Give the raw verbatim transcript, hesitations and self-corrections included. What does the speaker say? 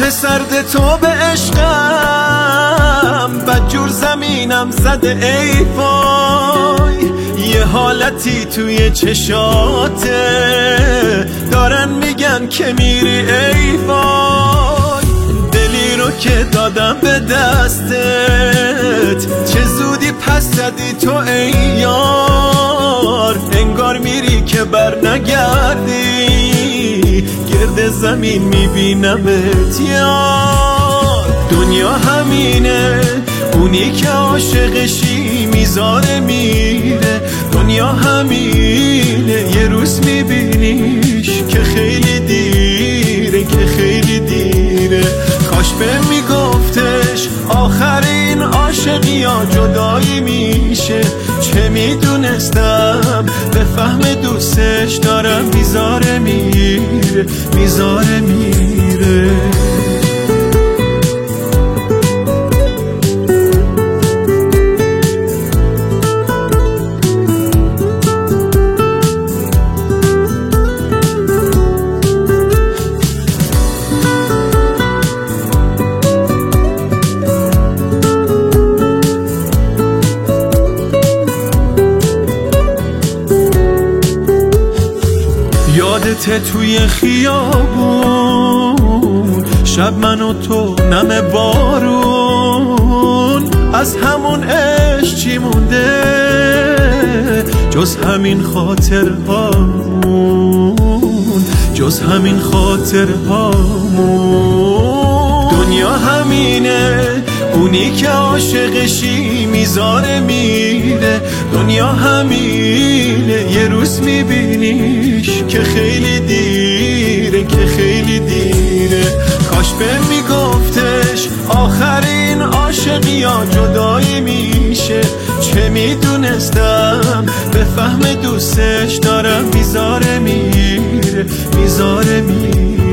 به سرد تو به عشقم بدجور زمینم زده ای وای. یه حالتی توی چشاته دارن میگن که میری ای وای. دلی رو که دادم به دستت چه زودی پس زدی تو ای یار. انگار میری که بر نگردی گرد زمین میبینمت یار. دنیا همینه اونی که عاشقشی میذاره میره. دنیا همینه یه روز میبینیش که خیلی دیره که خیلی دیره. کاش به میگفتش آخرین عاشقی ها جدایی میشه. چه میدونستم به فهم دوستش دارم میذاره میره میذاره میره. یادت توی خیابون شب من و تو نم بارون. از همون عشق چی مونده جز همین خاطرهامون جز همین خاطرهامون. دنیا همینه اونی که عاشقشی میذاره میره. دنیا همینه یه روز میبینیش که خیلی دیره که خیلی دیره. کاش به میگفتش آخرین عاشقی ها جدایی میشه. چه میدونستم به فهم دوستش دارم میذاره میره میذاره میره.